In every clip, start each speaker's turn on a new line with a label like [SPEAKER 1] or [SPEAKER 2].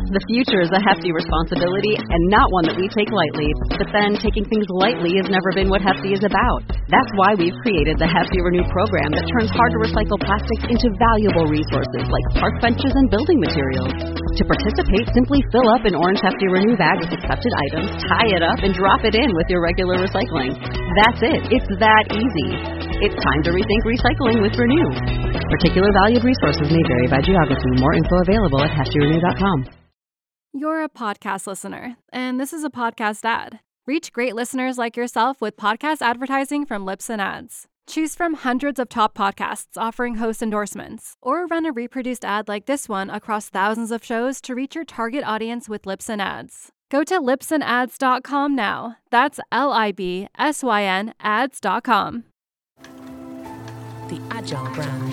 [SPEAKER 1] The future is a hefty responsibility and not one that we take lightly. But then taking things lightly has never been what Hefty is about. That's why we've created the Hefty Renew program that turns hard-to-recycle plastics into valuable resources like park benches and building materials. To participate, simply fill up an orange Hefty Renew bag with accepted items, tie it up, and drop it in with your regular recycling. That's it. It's that easy. It's time to rethink recycling with Renew. Particular valued resources may vary by geography. More info available at heftyrenew.com.
[SPEAKER 2] You're a podcast listener, and this is a podcast ad. Reach great listeners like yourself with podcast advertising from Libsyn Ads. Choose from hundreds of top podcasts offering host endorsements, or run a reproduced ad like this one across thousands of shows to reach your target audience with Libsyn Ads. Go to libsynads.com now. That's LIBSYN ads.com.
[SPEAKER 3] The Agile brand.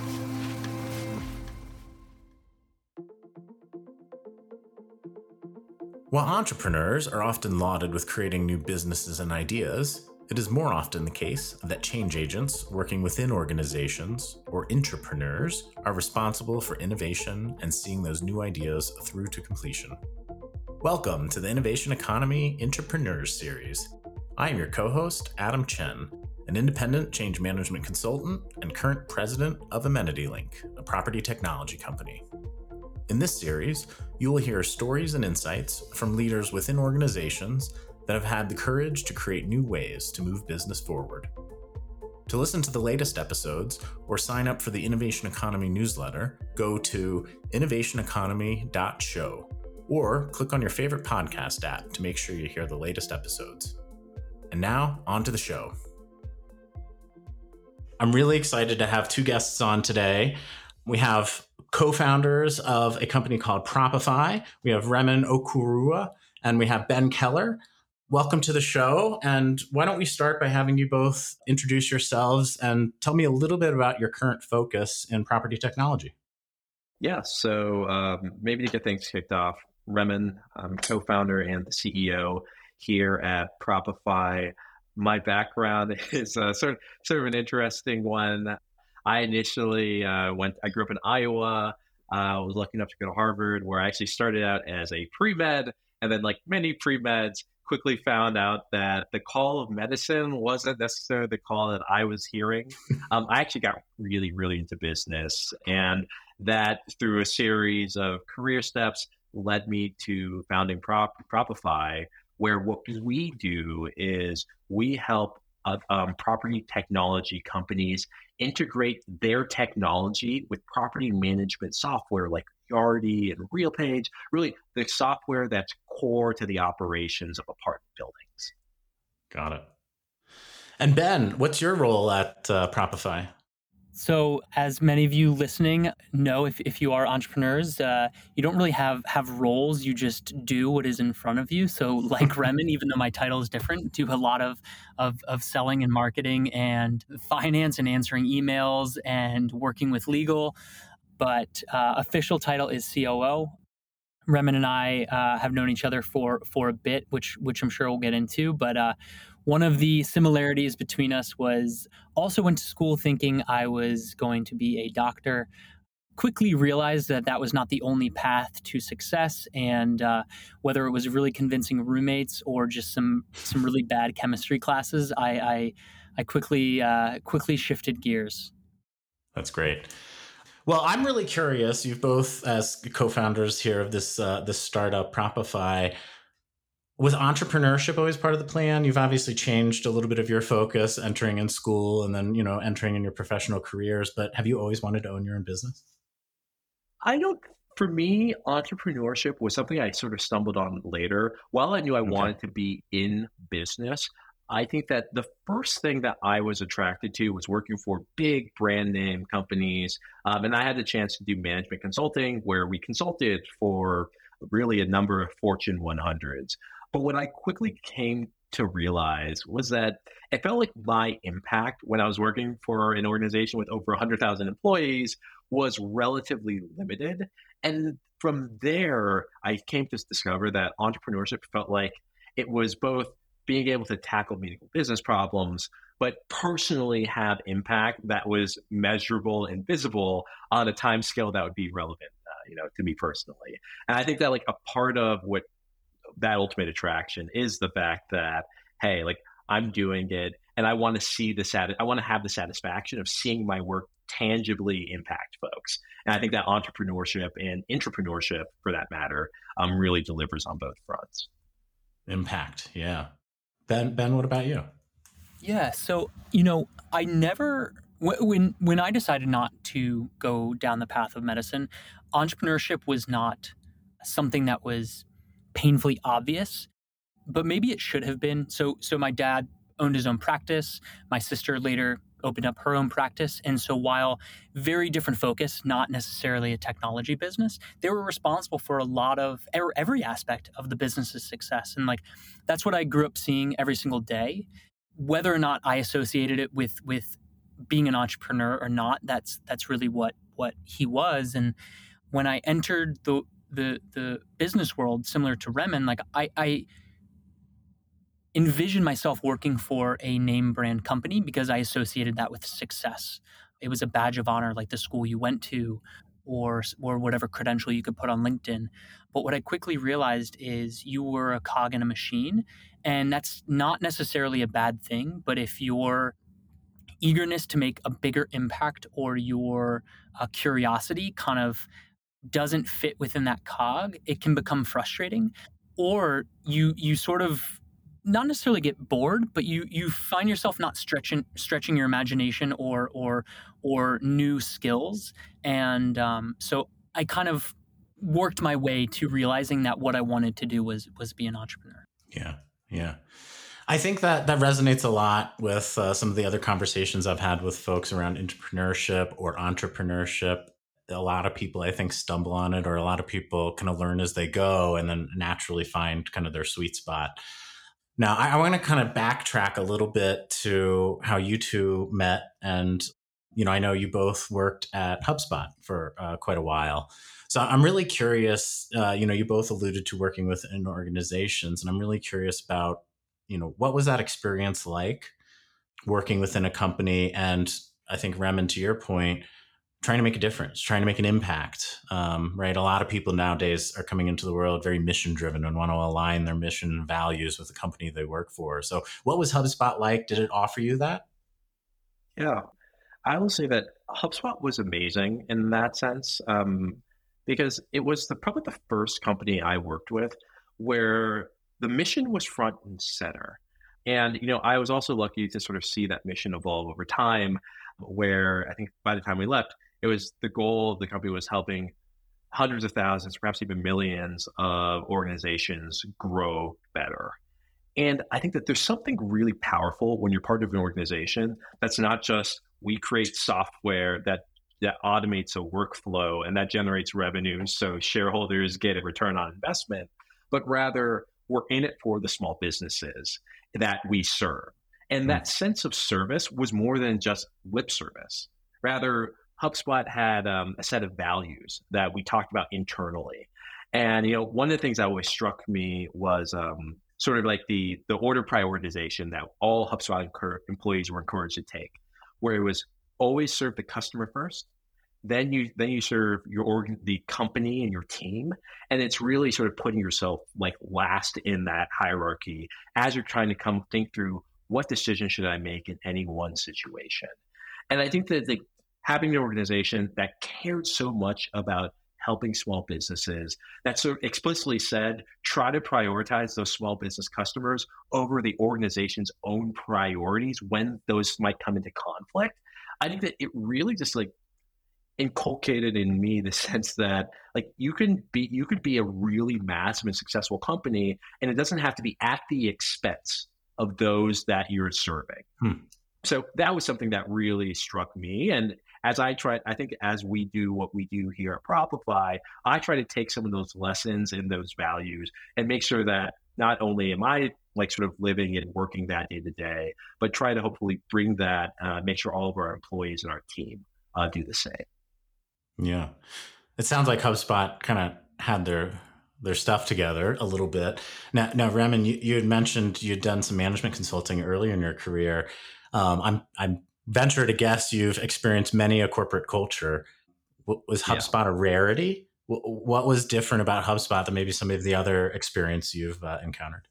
[SPEAKER 4] While entrepreneurs are often lauded with creating new businesses and ideas, it is more often the case that change agents working within organizations or intrapreneurs are responsible for innovation and seeing those new ideas through to completion. Welcome to the Innovation Economy Intrapreneurs Series. I am your co-host, Adam Chen, an independent change management consultant and current president of AmenityLink, a property technology company. In this series, you will hear stories and insights from leaders within organizations that have had the courage to create new ways to move business forward. To listen to the latest episodes or sign up for the Innovation Economy newsletter, go to innovationeconomy.show or click on your favorite podcast app to make sure you hear the latest episodes. And now, on to the show. I'm really excited to have two guests on today. We have co-founders of a company called Propify. We have Remen Okurua and we have Ben Keller. Welcome to the show. And why don't we start by having you both introduce yourselves and tell me a little bit about your current focus in property technology.
[SPEAKER 5] Yeah, so maybe to get things kicked off, Remen, I'm co-founder and the CEO here at Propify. My background is sort of an interesting one. I initially I grew up in Iowa. I was lucky enough to go to Harvard, where I actually started out as a pre-med, and then like many pre-meds, quickly found out that the call of medicine wasn't necessarily the call that I was hearing. I actually got really, really into business, and that through a series of career steps led me to founding Propify, where what we do is we help property technology companies integrate their technology with property management software like Yardi and RealPage, really the software that's core to the operations of apartment buildings.
[SPEAKER 4] Got it. And Ben, what's your role at Propify?
[SPEAKER 6] So as many of you listening know, if you are entrepreneurs, you don't really have roles. You just do what is in front of you. So like Remen, even though my title is different, do a lot of selling and marketing and finance and answering emails and working with legal. But official title is COO. Remen and I have known each other for a bit, which I'm sure we'll get into. But one of the similarities between us was also went to school thinking I was going to be a doctor. Quickly realized that was not the only path to success, and whether it was really convincing roommates or just some really bad chemistry classes, I quickly shifted gears.
[SPEAKER 4] That's great. Well, I'm really curious. You've both, as co-founders here of this startup, Propify, was entrepreneurship always part of the plan? You've obviously changed a little bit of your focus, entering in school and then, entering in your professional careers. But have you always wanted to own your own business?
[SPEAKER 5] For me, entrepreneurship was something I sort of stumbled on later. While I knew I wanted to be in business, I think that the first thing that I was attracted to was working for big brand name companies. And I had the chance to do management consulting, where we consulted for really a number of Fortune 100s. But what I quickly came to realize was that it felt like my impact when I was working for an organization with over 100,000 employees was relatively limited. And from there, I came to discover that entrepreneurship felt like it was both being able to tackle meaningful business problems, but personally have impact that was measurable and visible on a time scale that would be relevant to me personally. And I think that like a part of what that ultimate attraction is the fact that, hey, like I'm doing it and I want to see I want to have the satisfaction of seeing my work tangibly impact folks. And I think that entrepreneurship and intrapreneurship, for that matter, really delivers on both fronts.
[SPEAKER 4] Impact. Yeah. Ben, what about you?
[SPEAKER 6] Yeah. So, I never, when I decided not to go down the path of medicine, entrepreneurship was not something that was painfully obvious, but maybe it should have been. So my dad owned his own practice. My sister later opened up her own practice. And so while very different focus, not necessarily a technology business, they were responsible for a lot of every aspect of the business's success. And like, that's what I grew up seeing every single day. Whether or not I associated it with being an entrepreneur or not, that's really what he was. And when I entered the business world, similar to Remen, like I envisioned myself working for a name brand company because I associated that with success. It was a badge of honor, like the school you went to or whatever credential you could put on LinkedIn. But what I quickly realized is you were a cog in a machine, and that's not necessarily a bad thing. But if your eagerness to make a bigger impact or your curiosity kind of doesn't fit within that cog, it can become frustrating, or you sort of not necessarily get bored, but you find yourself not stretching your imagination or new skills. And so I kind of worked my way to realizing that what I wanted to do was be an entrepreneur.
[SPEAKER 4] Yeah. I think that resonates a lot with some of the other conversations I've had with folks around entrepreneurship or entrepreneurship. A lot of people, I think, stumble on it, or a lot of people kind of learn as they go and then naturally find kind of their sweet spot. Now, I want to kind of backtrack a little bit to how you two met. And, I know you both worked at HubSpot for quite a while. So I'm really curious, you both alluded to working within organizations, and I'm really curious about, what was that experience like working within a company? And I think, Remen, to your point, trying to make a difference, trying to make an impact, right? A lot of people nowadays are coming into the world very mission driven and want to align their mission and values with the company they work for. So what was HubSpot like? Did it offer you that?
[SPEAKER 5] Yeah, I will say that HubSpot was amazing in that sense, because it was probably the first company I worked with where the mission was front and center. And, I was also lucky to sort of see that mission evolve over time, where I think by the time we left, it was the goal of the company was helping hundreds of thousands, perhaps even millions of organizations grow better. And I think that there's something really powerful when you're part of an organization that's not just we create software that automates a workflow and that generates revenue so shareholders get a return on investment, but rather we're in it for the small businesses that we serve. And that sense of service was more than just lip service. Rather, HubSpot had a set of values that we talked about internally. And, one of the things that always struck me was sort of like the order prioritization that all HubSpot employees were encouraged to take, where it was always serve the customer first, then you serve the company and your team, and it's really sort of putting yourself like last in that hierarchy as you're trying to think through what decision should I make in any one situation. And I think that having an organization that cared so much about helping small businesses, that sort of explicitly said, try to prioritize those small business customers over the organization's own priorities when those might come into conflict. I think that it really just inculcated in me the sense that you could be a really massive and successful company, and it doesn't have to be at the expense of those that you're serving. So that was something that really struck me. And as I think as we do what we do here at Propify, I try to take some of those lessons and those values and make sure that not only am I sort of living and working that day to day, but try to hopefully bring that, make sure all of our employees and our team do the same.
[SPEAKER 4] Yeah. It sounds like HubSpot kind of had their stuff together a little bit. Now, Remen, you had mentioned you'd done some management consulting earlier in your career. I'm venture to guess you've experienced many a corporate culture. Was HubSpot a rarity What was different about HubSpot than maybe some of the other experience you've encountered?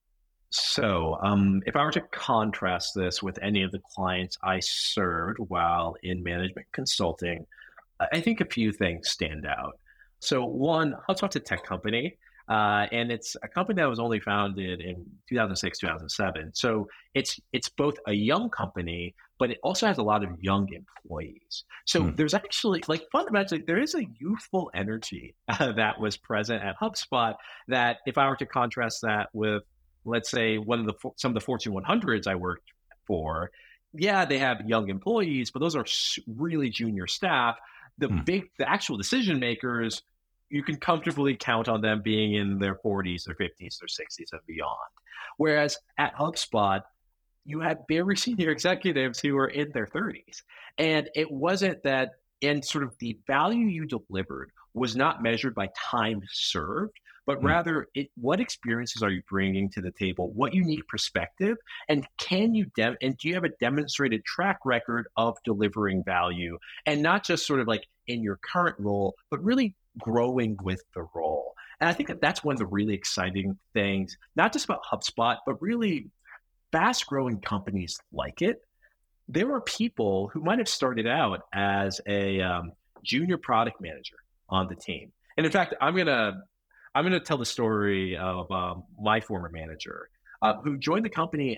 [SPEAKER 5] So, if I were to contrast this with any of the clients I served while in management consulting, I think a few things stand out. So, one, HubSpot's a tech company, and it's a company that was only founded in 2006, 2007. So, it's both a young company, but it also has a lot of young employees. So,
[SPEAKER 4] Hmm.
[SPEAKER 5] there's actually, like, fundamentally, there is a youthful energy that was present at HubSpot that, if I were to contrast that with, let's say, some of the Fortune 100s I worked for, yeah, they have young employees, but those are really junior staff.
[SPEAKER 4] Hmm.
[SPEAKER 5] The actual decision makers, you can comfortably count on them being in their 40s, their 50s, their 60s, and beyond. Whereas at HubSpot, you had very senior executives who were in their 30s. And it wasn't that, and sort of the value you delivered was not measured by time served, but
[SPEAKER 4] Hmm.
[SPEAKER 5] rather what experiences are you bringing to the table, what unique perspective, and and do you have a demonstrated track record of delivering value, and not just sort of like in your current role, but really growing with the role. And I think that's one of the really exciting things, not just about HubSpot, but really fast growing companies like it. There are people who might have started out as a junior product manager on the team. And in fact, I'm gonna tell the story of my former manager who joined the company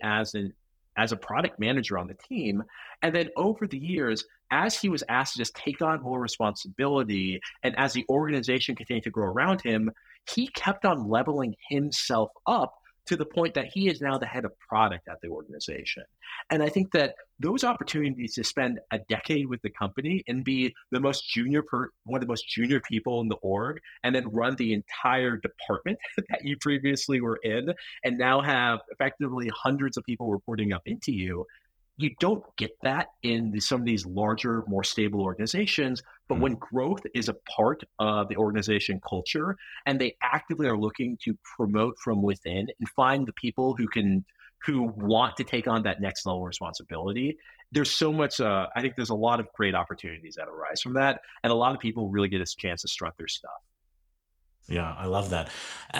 [SPEAKER 5] as a product manager on the team, and then over the years, as he was asked to just take on more responsibility, and as the organization continued to grow around him, he kept on leveling himself up to the point that he is now the head of product at the organization. And I think that those opportunities to spend a decade with the company and be one of the most junior people in the org, and then run the entire department that you previously were in, and now have effectively hundreds of people reporting up into you. You don't get that in some of these larger, more stable organizations. But
[SPEAKER 4] Hmm.
[SPEAKER 5] when growth is a part of the organization culture, and they actively are looking to promote from within and find the people who want to take on that next level responsibility, there's so much. I think there's a lot of great opportunities that arise from that, and a lot of people really get a chance to strut their stuff.
[SPEAKER 4] Yeah, I love that.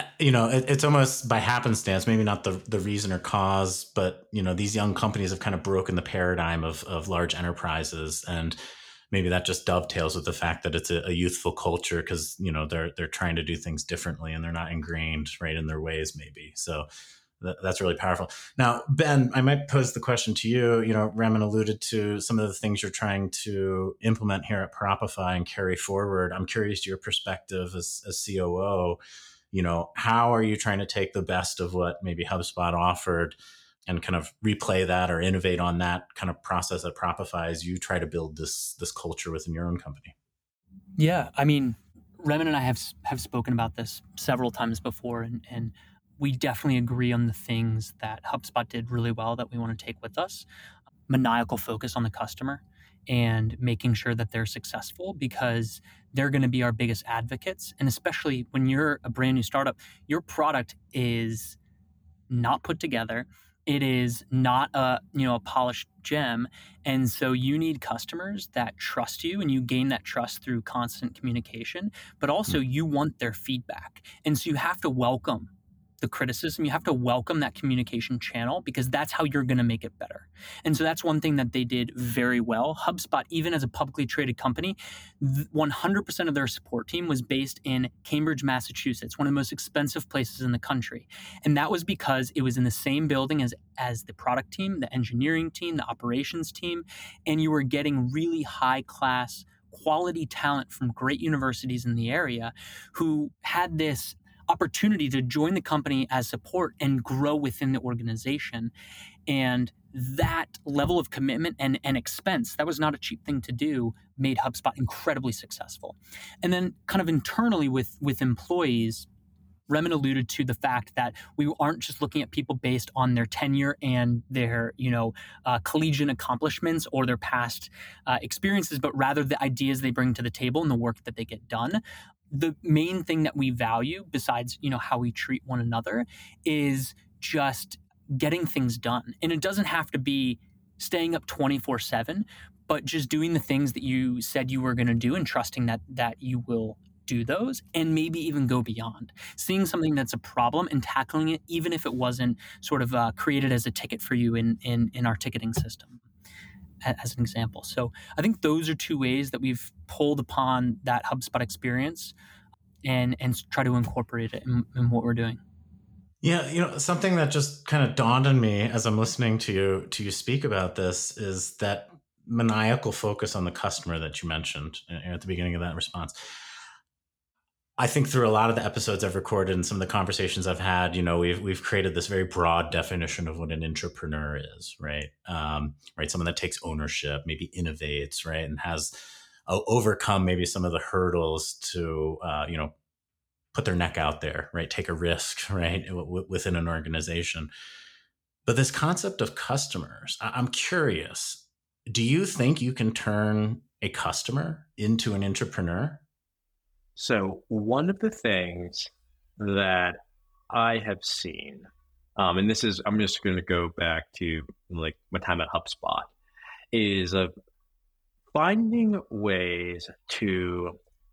[SPEAKER 4] It's almost by happenstance, maybe not the reason or cause, but these young companies have kind of broken the paradigm of large enterprises, and maybe that just dovetails with the fact that it's a youthful culture because they're trying to do things differently and they're not ingrained right in their ways, maybe. So that's really powerful. Now, Ben, I might pose the question to you. Raman alluded to some of the things you're trying to implement here at Propify and carry forward. I'm curious your perspective as COO. How are you trying to take the best of what maybe HubSpot offered and kind of replay that or innovate on that kind of process at Propify as you try to build this culture within your own company?
[SPEAKER 6] Yeah, I mean, Remen and I have spoken about this several times before, and we definitely agree on the things that HubSpot did really well that we want to take with us. Maniacal focus on the customer and making sure that they're successful because they're going to be our biggest advocates. And especially when you're a brand new startup, your product is not put together. It is not a polished gem, and so you need customers that trust you, and you gain that trust through constant communication. But also, you want their feedback, and so you have to welcome the criticism. You have to welcome that communication channel because that's how you're going to make it better. And so that's one thing that they did very well. HubSpot, even as a publicly traded company, 100% of their support team was based in Cambridge, Massachusetts, one of the most expensive places in the country. And that was because it was in the same building as the product team, the engineering team, the operations team, and you were getting really high class quality talent from great universities in the area who had this opportunity to join the company as support and grow within the organization. And that level of commitment and expense, that was not a cheap thing to do, made HubSpot incredibly successful. And then kind of internally with employees, Remen alluded to the fact that we aren't just looking at people based on their tenure and their, collegiate accomplishments or their past experiences, but rather the ideas they bring to the table and the work that they get done. The main thing that we value, besides how we treat one another, is just getting things done. And it doesn't have to be staying up 24/7, but just doing the things that you said you were going to do and trusting that you will do those and maybe even go beyond, seeing something that's a problem and tackling it, even if it wasn't sort of created as a ticket for you in our ticketing system, as an example. So I think those are two ways that we've pulled upon that HubSpot experience and try to incorporate it in what we're doing.
[SPEAKER 4] Yeah, something that just kind of dawned on me as I'm listening to you speak about this is that maniacal focus on the customer that you mentioned at the beginning of that response. I think through a lot of the episodes I've recorded and some of the conversations I've had, we've created this very broad definition of what an intrapreneur is, right? Right, someone that takes ownership, maybe innovates, right, and has overcome maybe some of the hurdles to, put their neck out there, right? Take a risk, right? Within an organization. But this concept of customers, I'm curious, do you think you can turn a customer into an intrapreneur?
[SPEAKER 5] So one of the things that I have seen, and this is, I'm just going to go back to like my time at HubSpot, is finding ways to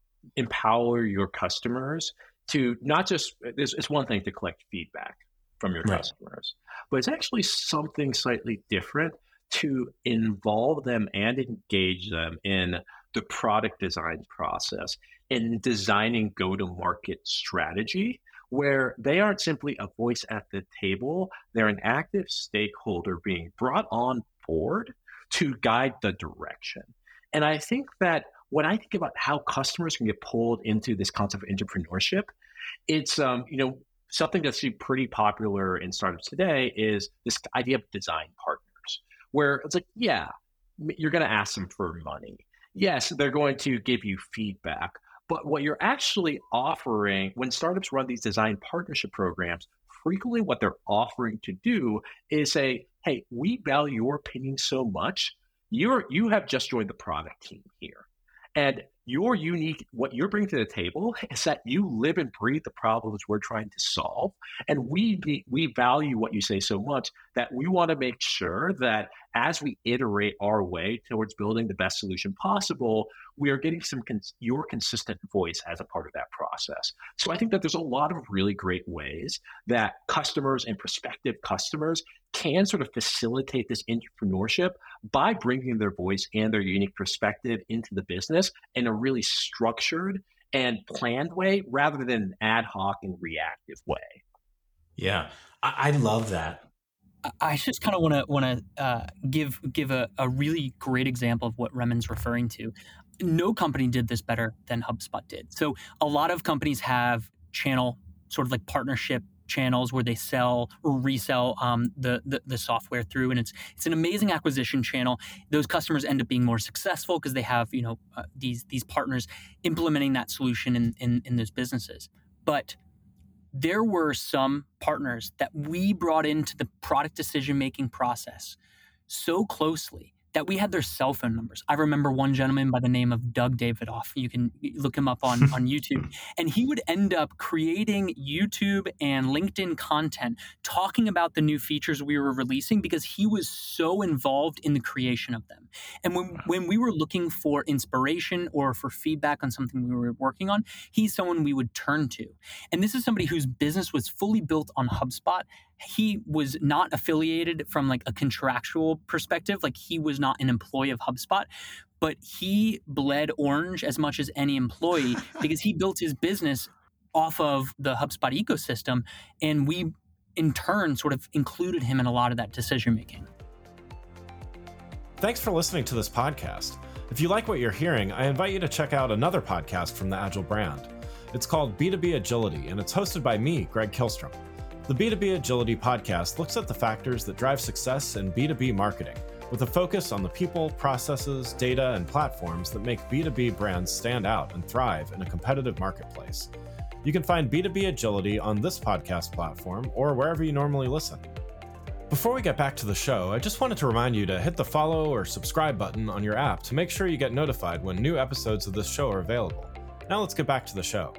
[SPEAKER 5] empower your customers to not just, it's one thing to collect feedback from your customers, but it's actually something slightly different to involve them and engage them in the product design process, in designing go-to-market strategy, where they aren't simply a voice at the table, they're an active stakeholder being brought on board to guide the direction. And I think that when I think about how customers can get pulled into this concept of entrepreneurship, it's something that's pretty popular in startups today is this idea of design partners, where it's like, yeah, you're going to ask them for money. Yes, they're going to give you feedback, but what you're actually offering when startups run these design partnership programs, frequently what they're offering to do is say, hey, we value your opinion so much. You have just joined the product team here. And your unique, what you're bringing to the table is that you live and breathe the problems we're trying to solve. And we value what you say so much that we want to make sure that as we iterate our way towards building the best solution possible, we are getting your consistent voice as a part of that process. So I think that there's a lot of really great ways that customers and prospective customers can sort of facilitate this entrepreneurship by bringing their voice and their unique perspective into the business in a really structured and planned way rather than an ad hoc and reactive way.
[SPEAKER 4] Yeah, I love that.
[SPEAKER 6] I just kind of want to give a really great example of what Remen's referring to. No company did this better than HubSpot did. So a lot of companies have channel, sort of like partnership channels where they sell or resell the software through, and it's an amazing acquisition channel. Those customers end up being more successful because they have these partners implementing that solution in those businesses. But there were some partners that we brought into the product decision-making process so closely that we had their cell phone numbers. I remember one gentleman by the name of Doug Davidoff. You can look him up on YouTube. And he would end up creating YouTube and LinkedIn content talking about the new features we were releasing because he was so involved in the creation of them. And when we were looking for inspiration or for feedback on something we were working on, he's someone we would turn to. And this is somebody whose business was fully built on HubSpot. He was not affiliated from like a contractual perspective, like he was not an employee of HubSpot, but he bled orange as much as any employee because he built his business off of the HubSpot ecosystem, and we in turn sort of included him in a lot of that decision making.
[SPEAKER 7] Thanks for listening to this podcast. If you like what you're hearing, I invite you to check out another podcast from the Agile brand. It's called B2B Agility, and it's hosted by me, Greg Kihlstrom. The B2B Agility podcast looks at the factors that drive success in B2B marketing, with a focus on the people, processes, data, and platforms that make B2B brands stand out and thrive in a competitive marketplace. You can find B2B Agility on this podcast platform or wherever you normally listen. Before we get back to the show, I just wanted to remind you to hit the follow or subscribe button on your app to make sure you get notified when new episodes of this show are available. Now let's get back to the show.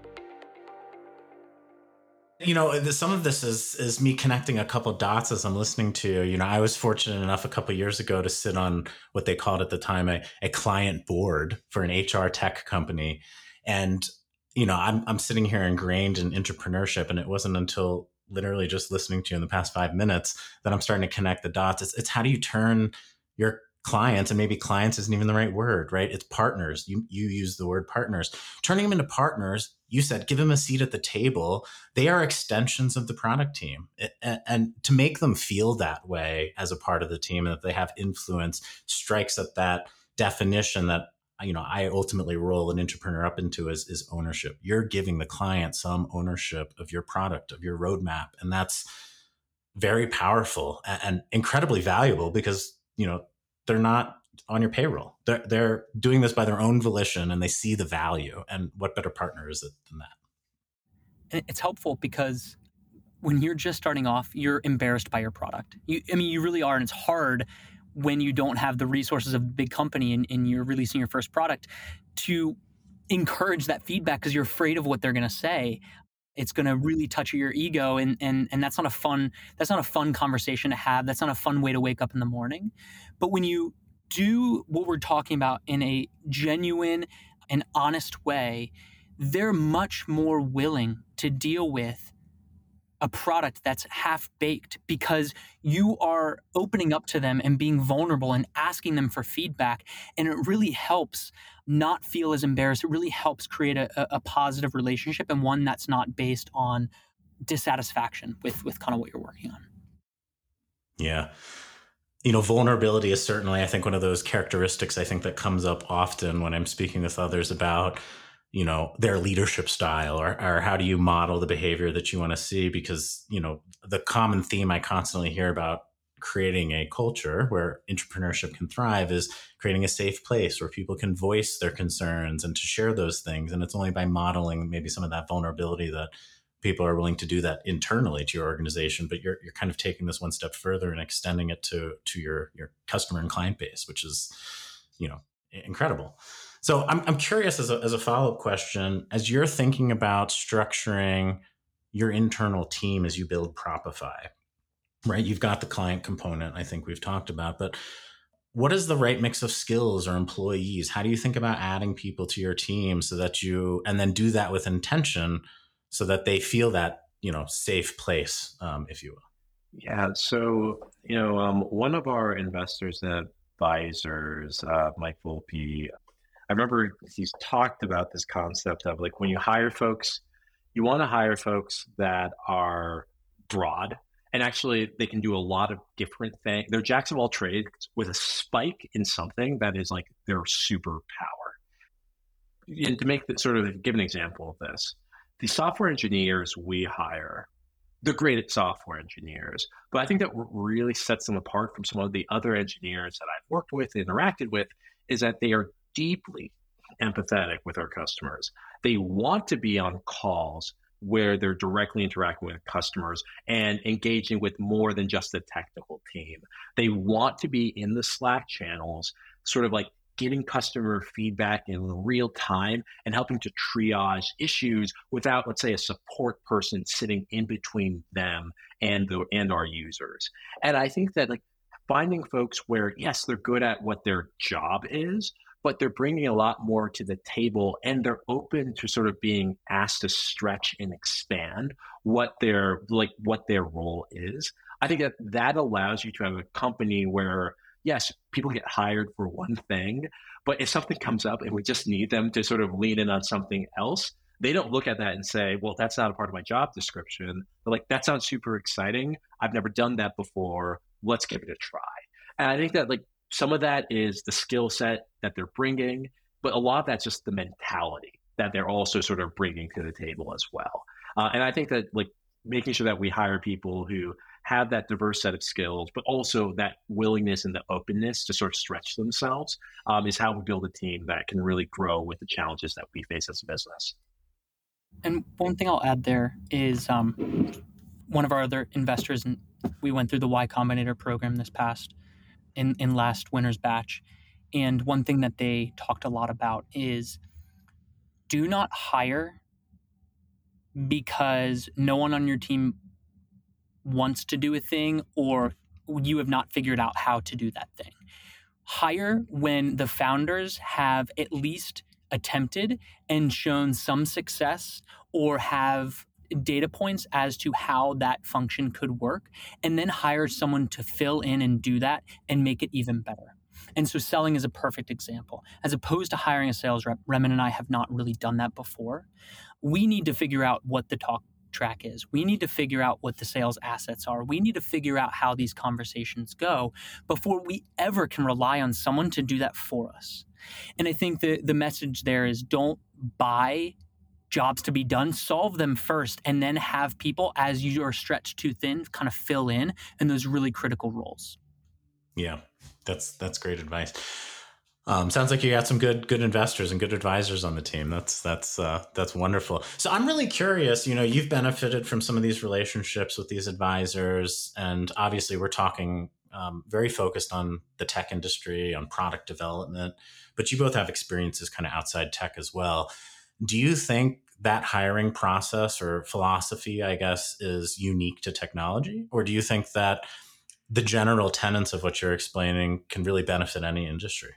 [SPEAKER 4] Some of this is me connecting a couple dots as I'm listening to you. I was fortunate enough a couple of years ago to sit on what they called at the time a client board for an HR tech company. And I'm sitting here ingrained in entrepreneurship, and it wasn't until literally just listening to you in the past 5 minutes that I'm starting to connect the dots. It's how do you turn your clients, and maybe clients isn't even the right word, right? It's partners. You use the word partners. Turning them into partners, you said, give them a seat at the table. They are extensions of the product team. And to make them feel that way as a part of the team and that they have influence strikes at that definition that I ultimately roll an entrepreneur up into is ownership. You're giving the client some ownership of your product, of your roadmap. And that's very powerful and incredibly valuable because, they're not on your payroll. They're doing this by their own volition and they see the value. And what better partner is it than that?
[SPEAKER 6] And it's helpful because when you're just starting off, you're embarrassed by your product. You really are. And it's hard when you don't have the resources of a big company and you're releasing your first product to encourage that feedback because you're afraid of what they're going to say. It's going to really touch your ego, and that's not a fun conversation to have. That's not a fun way to wake up in the morning. But when you do what we're talking about in a genuine and honest way, they're much more willing to deal with a product that's half-baked because you are opening up to them and being vulnerable and asking them for feedback. And it really helps not feel as embarrassed. It really helps create a positive relationship and one that's not based on dissatisfaction with kind of what you're working on.
[SPEAKER 4] Yeah. Vulnerability is certainly, I think, one of those characteristics I think that comes up often when I'm speaking with others about their leadership style or how do you model the behavior that you want to see? Because, the common theme I constantly hear about creating a culture where entrepreneurship can thrive is creating a safe place where people can voice their concerns and to share those things. And it's only by modeling maybe some of that vulnerability that people are willing to do that internally to your organization. But you're kind of taking this one step further and extending it to your customer and client base, which is, incredible. So I'm curious as a follow-up question, as you're thinking about structuring your internal team as you build Propify, right? You've got the client component, I think we've talked about, but what is the right mix of skills or employees? How do you think about adding people to your team so that and then do that with intention so that they feel that, safe place, if you will?
[SPEAKER 5] Yeah. So, one of our investors and advisors, Mike Volpe, I remember he's talked about this concept of like when you hire folks, you want to hire folks that are broad and actually they can do a lot of different things. They're jacks of all trades with a spike in something that is like their superpower. And to make give an example of this, the software engineers we hire, they're great at software engineers, but I think that what really sets them apart from some of the other engineers that I've worked with, interacted with, is that they are deeply empathetic with our customers. They want to be on calls where they're directly interacting with customers and engaging with more than just the technical team. They want to be in the Slack channels, sort of like getting customer feedback in real time and helping to triage issues without, let's say, a support person sitting in between them and our users. And I think that finding folks where, yes, they're good at what their job is, but they're bringing a lot more to the table and they're open to sort of being asked to stretch and expand what their role is. I think that allows you to have a company where, yes, people get hired for one thing, but if something comes up and we just need them to sort of lean in on something else, they don't look at that and say, well, that's not a part of my job description. They're like, that sounds super exciting. I've never done that before. Let's give it a try. And I think that some of that is the skill set that they're bringing, but a lot of that's just the mentality that they're also sort of bringing to the table as well. And I think that making sure that we hire people who have that diverse set of skills, but also that willingness and the openness to sort of stretch themselves is how we build a team that can really grow with the challenges that we face as a business.
[SPEAKER 6] And one thing I'll add there is one of our other investors, and we went through the Y Combinator program this past in last winter's batch. And one thing that they talked a lot about is do not hire because no one on your team wants to do a thing or you have not figured out how to do that thing. Hire when the founders have at least attempted and shown some success or have data points as to how that function could work, and then hire someone to fill in and do that and make it even better. And so selling is a perfect example. As opposed to hiring a sales rep, Remen and I have not really done that before. We need to figure out what the talk track is. We need to figure out what the sales assets are. We need to figure out how these conversations go before we ever can rely on someone to do that for us. And I think the message there is don't buy jobs to be done, solve them first, and then have people, as you are stretched too thin, kind of fill in those really critical roles.
[SPEAKER 4] Yeah, that's great advice. Sounds like you got some good investors and good advisors on the team. That's wonderful. So I'm really curious. You've benefited from some of these relationships with these advisors, and obviously we're talking very focused on the tech industry, on product development. But you both have experiences kind of outside tech as well. Do you think that hiring process or philosophy, I guess, is unique to technology, or do you think that the general tenets of what you're explaining can really benefit any industry?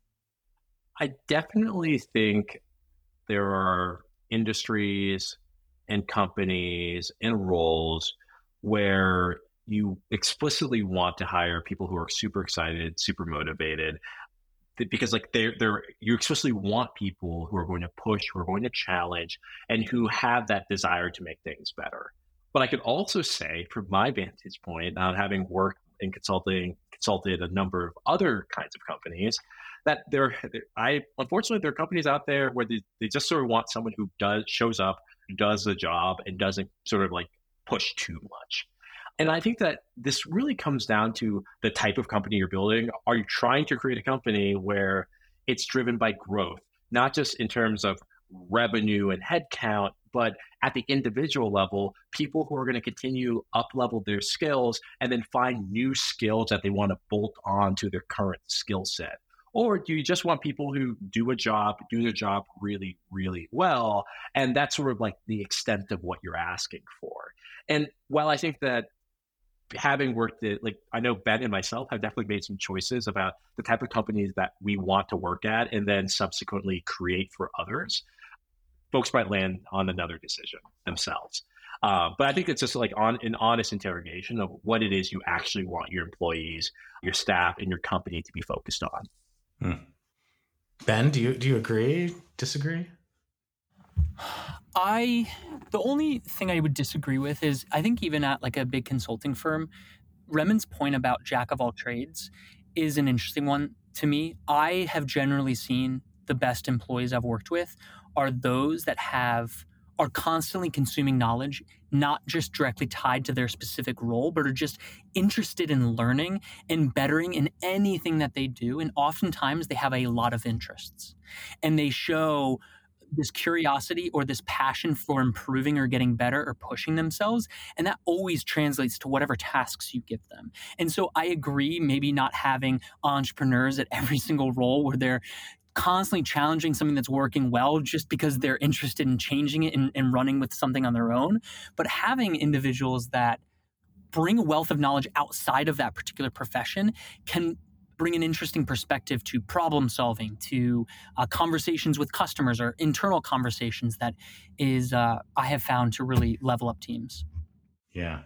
[SPEAKER 5] I definitely think there are industries and companies and roles where you explicitly want to hire people who are super excited, super motivated, because like you explicitly want people who are going to push, who are going to challenge, and who have that desire to make things better. But I could also say, from my vantage point, having worked in consulted a number of other kinds of companies, that unfortunately there are companies out there where they just sort of want someone who shows up, does the job, and doesn't sort of like push too much. And I think that this really comes down to the type of company you're building. Are you trying to create a company where it's driven by growth, not just in terms of revenue and headcount, but at the individual level, people who are going to continue up-level their skills and then find new skills that they want to bolt on to their current skill set? Or do you just want people who do their job really, really well? And that's sort of like the extent of what you're asking for. And while I think that having worked at, like, I know Ben and myself have definitely made some choices about the type of companies that we want to work at and then subsequently create for others, folks might land on another decision themselves. But I think it's just like an honest interrogation of what it is you actually want your employees, your staff, and your company to be focused on.
[SPEAKER 4] Ben, do you agree, disagree?
[SPEAKER 6] The only thing I would disagree with is I think even at like a big consulting firm, Remen's point about jack of all trades is an interesting one to me. I have generally seen the best employees I've worked with are those that are constantly consuming knowledge, not just directly tied to their specific role, but are just interested in learning and bettering in anything that they do. And oftentimes they have a lot of interests and they show this curiosity or this passion for improving or getting better or pushing themselves. And that always translates to whatever tasks you give them. And so I agree, maybe not having entrepreneurs at every single role where they're constantly challenging something that's working well just because they're interested in changing it and running with something on their own. But having individuals that bring a wealth of knowledge outside of that particular profession can bring an interesting perspective to problem solving, to conversations with customers or internal conversations that is, I have found to really level up teams.
[SPEAKER 4] Yeah.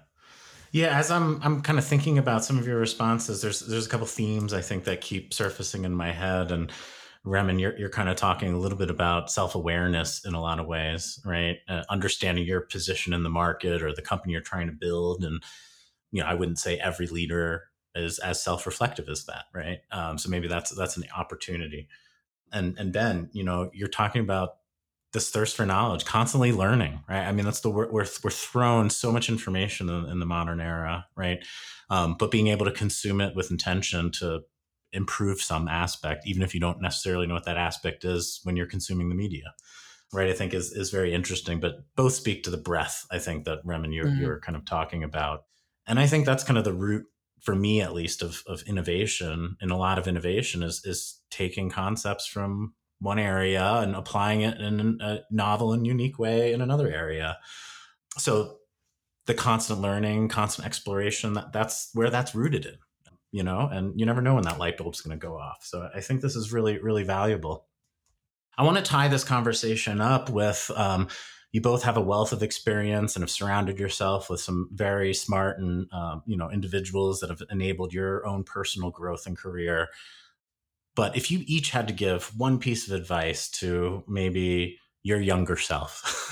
[SPEAKER 4] As I'm kind of thinking about some of your responses, there's a couple themes I think that keep surfacing in my head. And Remen, you're kind of talking a little bit about self-awareness in a lot of ways, right? Understanding your position in the market or the company you're trying to build. And, I wouldn't say every leader is as self-reflective as that, right? So maybe that's an opportunity. And Ben, you're talking about this thirst for knowledge, constantly learning, right? I mean, that's the word. We're thrown so much information in the modern era, right? But being able to consume it with intention to improve some aspect, even if you don't necessarily know what that aspect is when you're consuming the media, right? I think is very interesting. But both speak to the breadth, I think, that Remen, you're kind of talking about. And I think that's kind of the root, for me at least, of innovation. And a lot of innovation is taking concepts from one area and applying it in a novel and unique way in another area. So the constant learning, constant exploration, that's where that's rooted in, and you never know when that light bulb's going to go off. So I think this is really, really valuable. I want to tie this conversation up with you both have a wealth of experience and have surrounded yourself with some very smart and individuals that have enabled your own personal growth and career. But if you each had to give one piece of advice to maybe your younger self,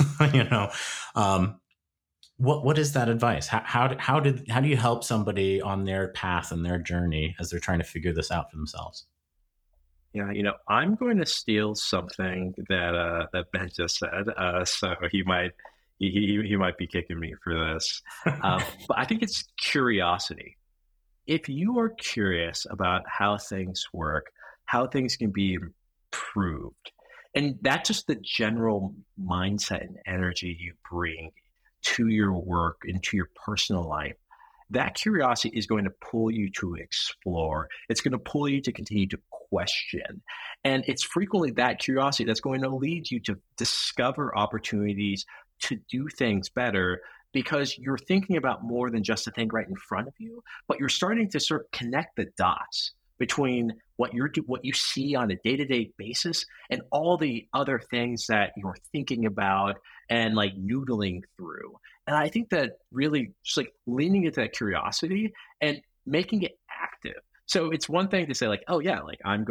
[SPEAKER 4] what is that advice? How do you help somebody on their path and their journey as they're trying to figure this out for themselves?
[SPEAKER 5] Yeah, I'm going to steal something that Ben just said. So he might be kicking me for this. But I think it's curiosity. If you are curious about how things work, how things can be improved, and that's just the general mindset and energy you bring to your work and to your personal life, that curiosity is going to pull you to explore. It's going to pull you to continue to question. And it's frequently that curiosity that's going to lead you to discover opportunities to do things better, because you're thinking about more than just the thing right in front of you, but you're starting to sort of connect the dots between what you see on a day-to-day basis and all the other things that you're thinking about and like noodling through. And I think that really just like leaning into that curiosity and making it active. So it's one thing to say like, oh yeah, like I'm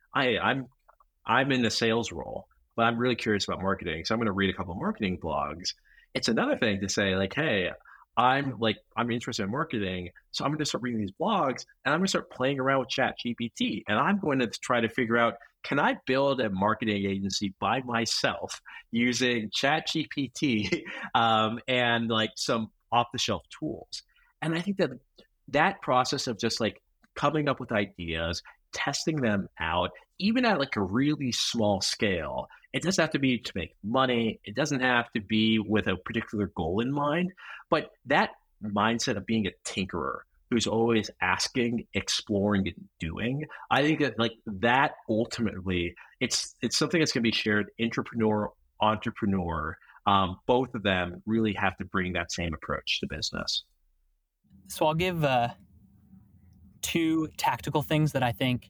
[SPEAKER 5] in a sales role, but I'm really curious about marketing, so I'm going to read a couple of marketing blogs. It's another thing to say like, hey, I'm interested in marketing, so I'm going to start reading these blogs and I'm going to start playing around with ChatGPT, and I'm going to try to figure out, can I build a marketing agency by myself using ChatGPT and like some off-the-shelf tools? And I think that process of just like coming up with ideas, testing them out, even at like a really small scale. It doesn't have to be to make money. It doesn't have to be with a particular goal in mind. But that mindset of being a tinkerer who's always asking, exploring, and doing, I think that like that ultimately, it's something that's going to be shared intrapreneur, entrepreneur. Both of them really have to bring that same approach to business.
[SPEAKER 6] So I'll give two tactical things that I think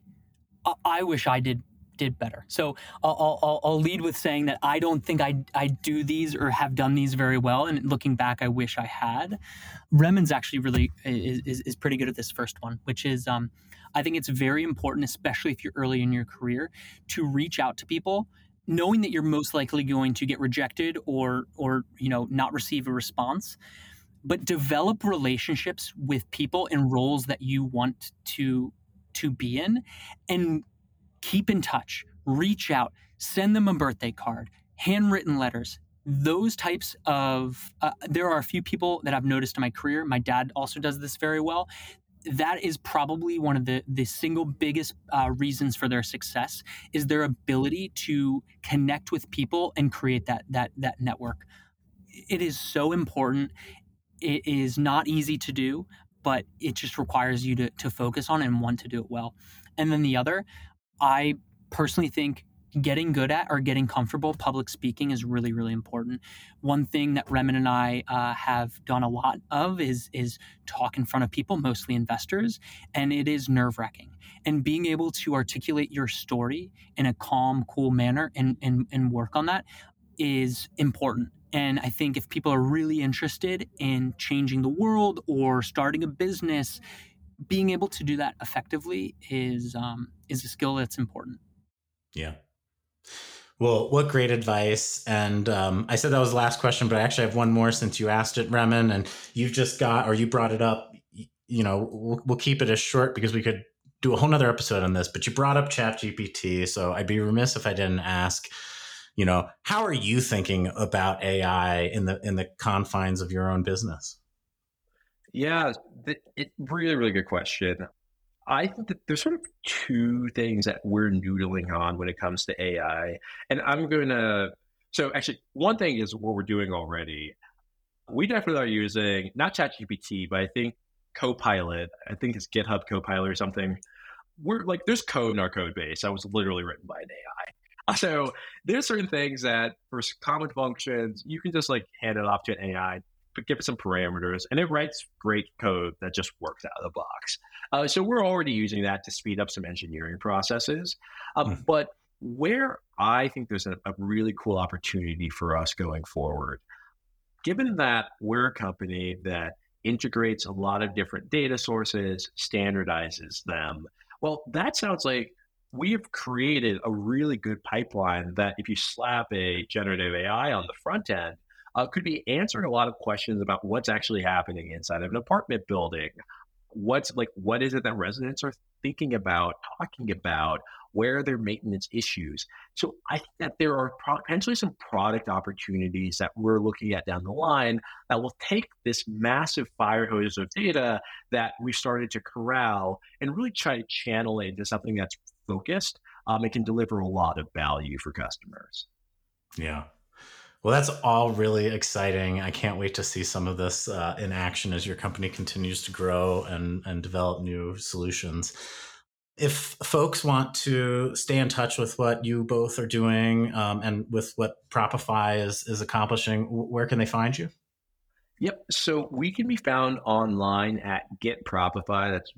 [SPEAKER 6] I wish I did better. So I'll lead with saying that I don't think I do these or have done these very well. And looking back, I wish I had. Remen's actually really is pretty good at this first one, which is I think it's very important, especially if you're early in your career, to reach out to people, knowing that you're most likely going to get rejected or not receive a response. But develop relationships with people in roles that you want to be in, and keep in touch, reach out, send them a birthday card, handwritten letters, those types of, there are a few people that I've noticed in my career. My dad also does this very well. That is probably one of the single biggest reasons for their success, is their ability to connect with people and create that network. It is so important. It is not easy to do, but it just requires you to focus on and want to do it well. And then the other, I personally think getting good at or getting comfortable public speaking is really, really important. One thing that Remen and I have done a lot of is talk in front of people, mostly investors, and it is nerve-wracking. And being able to articulate your story in a calm, cool manner and work on that is important. And I think if people are really interested in changing the world or starting a business, being able to do that effectively is a skill that's important.
[SPEAKER 4] Yeah. Well, what great advice. And I said that was the last question, but I actually have one more since you asked it, Remen, and you brought it up. We'll keep it as short because we could do a whole nother episode on this, but you brought up ChatGPT. So I'd be remiss if I didn't ask, how are you thinking about AI in the confines of your own business?
[SPEAKER 5] Yeah, it's really, really good question. I think that there's sort of two things that we're noodling on when it comes to AI. And so actually, one thing is what we're doing already. We definitely are using, not ChatGPT, but I think Copilot. I think it's GitHub Copilot or something. We're like, there's code in our code base that was literally written by an AI. So there's certain things that for common functions, you can just like hand it off to an AI, but give it some parameters, and it writes great code that just works out of the box. So we're already using that to speed up some engineering processes. But Where I think there's a really cool opportunity for us going forward, given that we're a company that integrates a lot of different data sources, standardizes them, well, that sounds like we've created a really good pipeline that if you slap a generative AI on the front end, could be answering a lot of questions about what's actually happening inside of an apartment building. What is it that residents are thinking about, talking about? Where are their maintenance issues? So I think that there are potentially some product opportunities that we're looking at down the line that will take this massive fire hose of data that we started to corral and really try to channel it into something that's focused and can deliver a lot of value for customers.
[SPEAKER 4] Yeah. Well, that's all really exciting. I can't wait to see some of this in action as your company continues to grow and develop new solutions. If folks want to stay in touch with what you both are doing and with what Propify is accomplishing, where can they find you?
[SPEAKER 5] Yep. So we can be found online at GetPropify. That's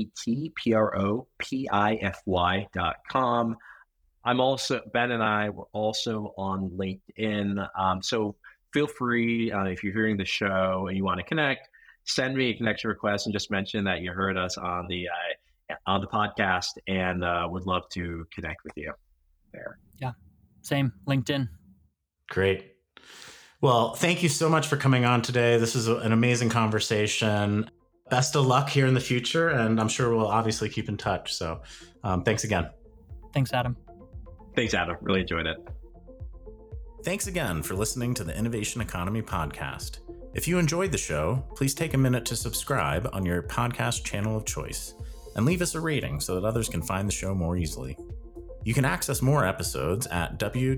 [SPEAKER 5] GetPropify.com. Ben and I were also on LinkedIn. So feel free, if you're hearing the show and you want to connect, send me a connection request and just mention that you heard us on the podcast and would love to connect with you there.
[SPEAKER 6] Yeah, same, LinkedIn.
[SPEAKER 4] Great. Well, thank you so much for coming on today. This is an amazing conversation. Best of luck here in the future, and I'm sure we'll obviously keep in touch. So thanks again.
[SPEAKER 6] Thanks, Adam.
[SPEAKER 5] Thanks, Adam. Really enjoyed it.
[SPEAKER 4] Thanks again for listening to the Innovation Economy podcast. If you enjoyed the show, please take a minute to subscribe on your podcast channel of choice and leave us a rating so that others can find the show more easily. You can access more episodes at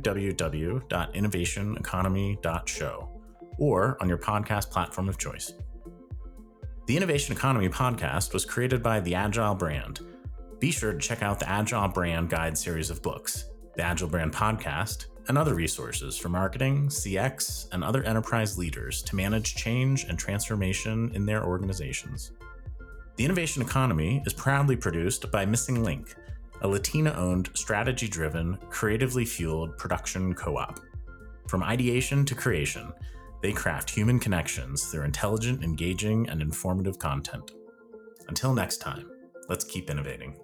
[SPEAKER 4] www.innovationeconomy.show or on your podcast platform of choice. The Innovation Economy podcast was created by the Agile Brand. Be sure to check out the Agile Brand Guide series of books, the Agile Brand podcast, and other resources for marketing, CX, and other enterprise leaders to manage change and transformation in their organizations. The Innovation Economy is proudly produced by Missing Link, a Latina-owned, strategy-driven, creatively fueled production co-op. From ideation to creation, they craft human connections through intelligent, engaging, and informative content. Until next time, let's keep innovating.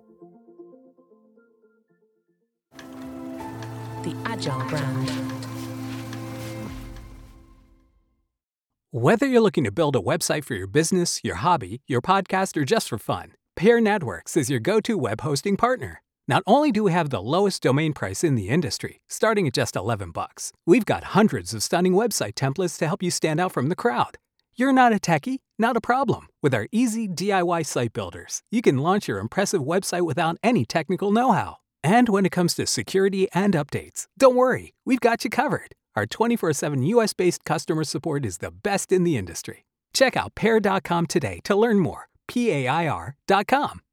[SPEAKER 3] The Agile Brand.
[SPEAKER 8] Whether you're looking to build a website for your business, your hobby, your podcast, or just for fun, Pair Networks is your go-to web hosting partner. Not only do we have the lowest domain price in the industry, starting at just $11, we've got hundreds of stunning website templates to help you stand out from the crowd. You're not a techie? Not a problem. With our easy DIY site builders, you can launch your impressive website without any technical know-how. And when it comes to security and updates, don't worry, we've got you covered. Our 24/7 US-based customer support is the best in the industry. Check out Pair.com today to learn more. PAIR.com.